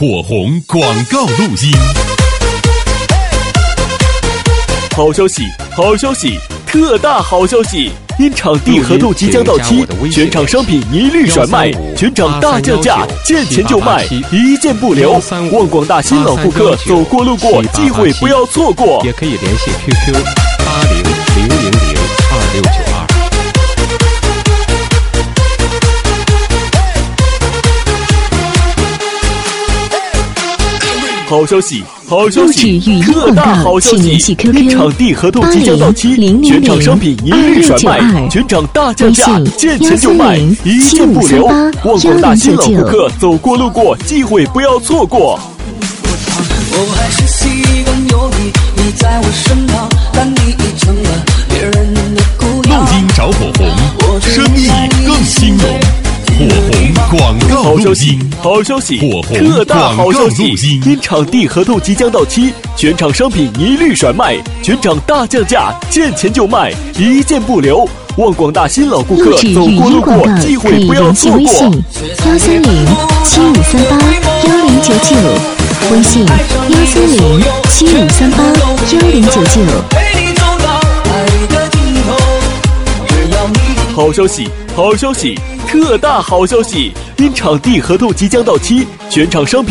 火红广告录音。 好消息，好消息，特大好消息！因场地合同即将到期，全场商品一律甩卖，全场大降价，见钱就卖，一件不留。望广大新老顾客走过路过，机会不要错过。 也可以联系 QQ 8000026922。 好消息，好消息，特大好消息！因场地合同即将到期，全场商品一律甩卖，全场大降价，见钱就卖，一件不留。望广大新老顾客走过路过，机会不要错过。 我还是习惯有你，你在我身旁，但你已成了别人的孤录音找火红，生意更兴隆。火红广告录音， 好消息， 火红特大好消息！ 录音因场地合同即将到期，全场商品一律甩卖，全场大降价，见钱就卖，一件不留。望广大新老顾客走过路过，机会不要错过。 13075381099，微信13075381099。 好消息，好消息，特大好消息！因场地合同即将到期，全场商品